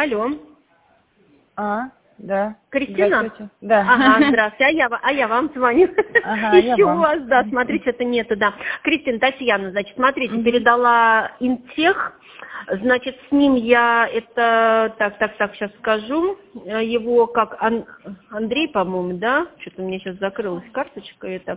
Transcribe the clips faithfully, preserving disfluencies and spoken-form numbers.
Алло. А, да. Кристина? Да. Ага, здравствуйте. А я, а я вам звоню. Ага, Еще вам. у вас, да, смотрите, это нету, да. Кристина, Татьяна, значит, смотрите, Мгм. передала Интех. Значит, с ним я это, так, так, так, сейчас скажу, его как Ан- Андрей, по-моему, да? Что-то у меня сейчас закрылась карточка это.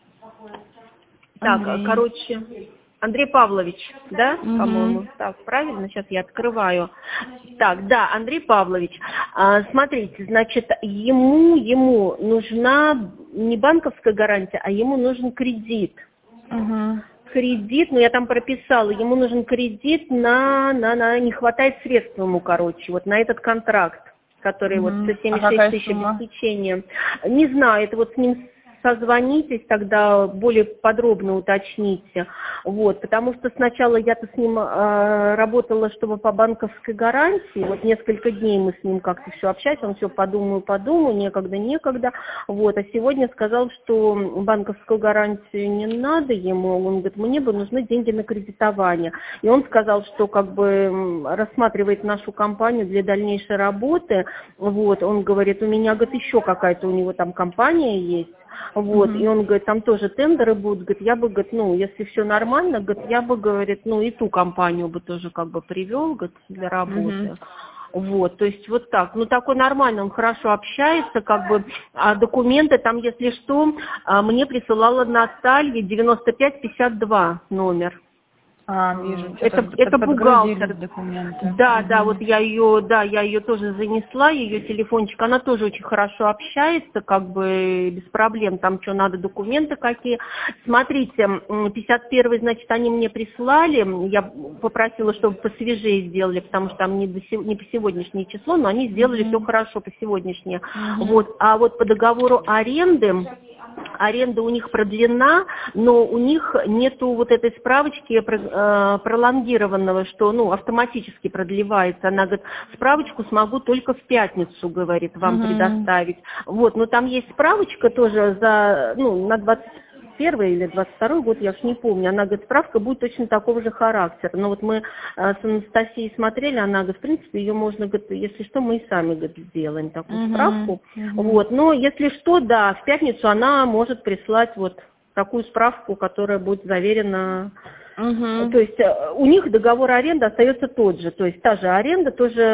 Так, Андрей. короче, Андрей Павлович, да, Мгм. по-моему. Так, правильно, сейчас я открываю. Так, да, Андрей Павлович. А, смотрите, значит, ему, ему нужна не банковская гарантия, а ему нужен кредит. Мгм. Кредит, ну я там прописала, ему нужен кредит на, на, на, не хватает средств ему, короче, вот на этот контракт, который вот Мгм. сто А семьдесят шесть какая тысяч сумма? обеспечения. Не знаю, это вот с ним созвонитесь, тогда более подробно уточните. Вот, потому что сначала я-то с ним э, работала, чтобы по банковской гарантии, вот несколько дней мы с ним как-то все общались, он все подумаю, подумаю, некогда, некогда, вот, а сегодня сказал, что банковскую гарантию не надо ему, он говорит, мне бы нужны деньги на кредитование, и он сказал, что как бы м, рассматривает нашу компанию для дальнейшей работы, вот, он говорит, у меня, говорит, еще какая-то у него там компания есть. Вот, и Мгм. он говорит, там тоже тендеры будут, говорит, я бы, говорит, ну, если все нормально, говорит, я бы, говорит, ну, и ту компанию бы тоже как бы привел, говорит, для Мгм. работы. Вот, то есть вот так. Ну, такой нормальный, он хорошо общается, как бы, а документы там, если что, а, мне присылала Наталья девяносто пять пятьдесят два номер. А, А, вижу, Это, что-то это под, бухгалтер. подгрузились документы. Да, да, вот Мгм. я ее, да, я ее тоже занесла, ее телефончик, она тоже очень хорошо общается, как бы без проблем, там что надо, документы какие. Смотрите, м, пятьдесят первый, значит, они мне прислали, я попросила, чтобы посвежее сделали, потому что там не, до, се- не по сегодняшнее число, но они сделали все Мгм. хорошо по сегодняшнее. Мгм. Вот, а вот по договору аренды, аренда у них продлена, но у них нету вот этой справочки про- э, пролонгированного, что ну, автоматически продлевается. Она говорит, справочку смогу только в пятницу, говорит, вам Мгм. предоставить. Вот, но там есть справочка тоже за, ну, на двадцать первый или двадцать второй год, я уж не помню. Она говорит, справка будет точно такого же характера. Но вот мы э, с Анастасией смотрели, она говорит, в принципе, ее можно, говорит, если что, мы и сами, говорит, сделаем такую Мгм. справку. Мгм. Вот, но если что, да, в пятницу она может прислать вот такую справку, которая будет заверена. Мгм. То есть э, у них договор аренды остается тот же, то есть та же аренда,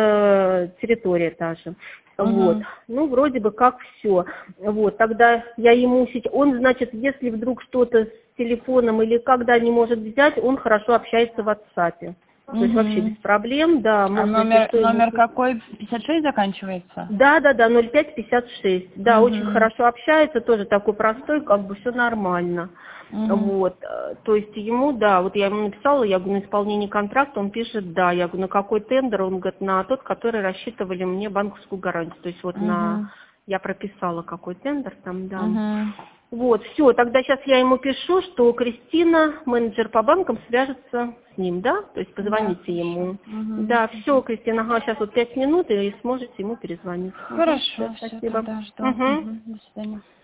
тоже территория та же. Вот, Мгм. ну, вроде бы как все. Вот, тогда я ему сейчас, он, значит, если вдруг что-то с телефоном или когда не может взять, он хорошо общается в WhatsApp. То есть вообще без Мгм. проблем, да, А можно, если номер, что, ему... номер какой? пятьдесят шесть заканчивается? Да, да, да, ноль пять пятьдесят шесть. Да, очень Мгм. хорошо общается, тоже такой простой, как бы все нормально. Мгм. Вот, э, то есть ему, да, вот я ему написала, я говорю, на исполнение контракта, он пишет, да, я говорю, на какой тендер, он говорит, на тот, который рассчитывали мне банковскую гарантию, то есть вот на, Мгм. я прописала, какой тендер там, да. Мгм. Вот, все, тогда сейчас я ему пишу, что Кристина, менеджер по банкам, свяжется с ним, да, то есть Да, позвоните хорошо. ему. Мгм. Да, все, Кристина, ага, сейчас вот пять минут, и сможете ему перезвонить. Ага, Хорошо, все, все, спасибо. тогда жду. Угу. Мгм. До свидания.